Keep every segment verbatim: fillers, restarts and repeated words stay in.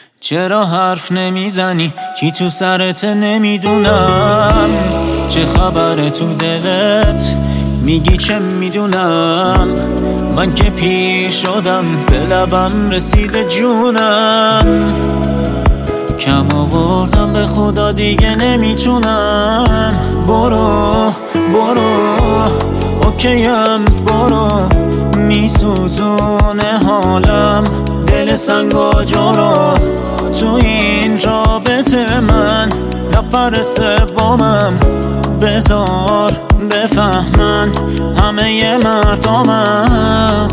چرا حرف نمیزنی؟ چی تو سرت نمیدونم؟ چه خبره تو دلت؟ میگی چه میدونم؟ من که پیر شدم، به لبم رسیده جونم. کم آوردم به خدا دیگه نمیتونم. برو برو اوکیم، برو میسوزونه حالم، دل سنگا جارو تو این رابطه. من نفر سومم، بذار بفهمن همه مردمم.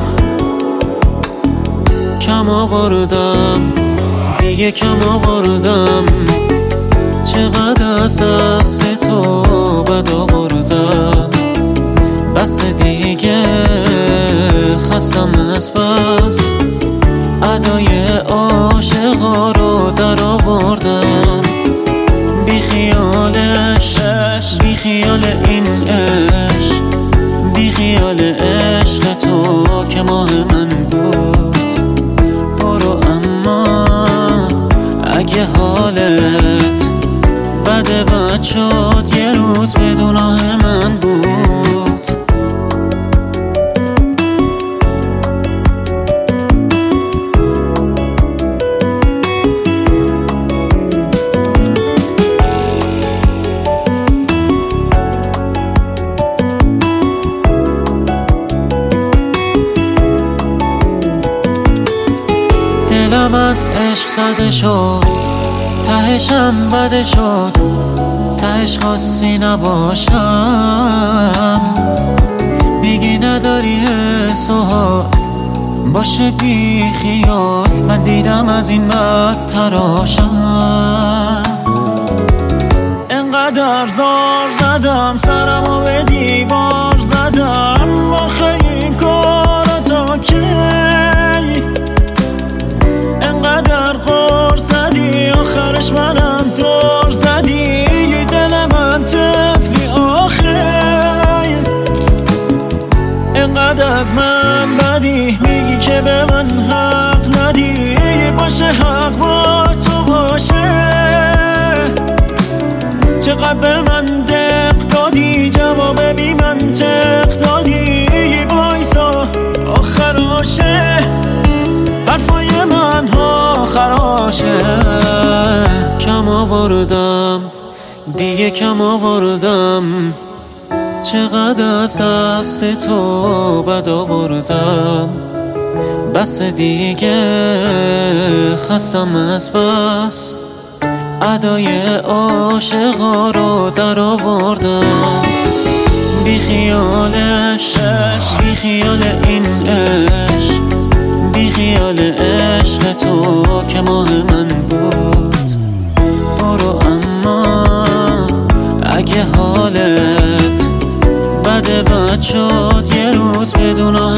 کم آوردم دیگه، کم آوردم. چقدر از دست تو بد آوردم. بس دیگه خستم از بس، ادای عاشقا رو در آوردم. بی خیالش، بی خیال این عشق، بی خیال عشق تو که ماه من بود. برو اما اگه حالت بده بد شد، یه روز بدون آه من بود. دلم از عشق زده شد، تهشم بده شد، تهش خواستی نباشم. میگی نداری حس و حال، باشه بی خیال. من دیدم از این بد تراشم. انقدر زار زدم، سرمو به دیوار زدم. آخه این کارا تا کی؟ انقدر قر زدی، آخرش منم دور زدی. دل من طفلی آخر، انقدر از من بدی. میگی که به من حق ندی، باشه حق با تو باشه. چقدر به من دق دادی، جواب بی منطق دادی. وایسا آخراشه، حرفای من ها خراشه. کم آوردم دیگه، کم آوردم. چقدر از دست تو بد آوردم. بس دیگه خستم از بس، ادای عاشقا رو در آوردم. بی خیالش، بی خیال این عشق، بی خیال عشق تو که ماه من بود. برو اما اگه حالت بده بد شد، یه روز بدون آه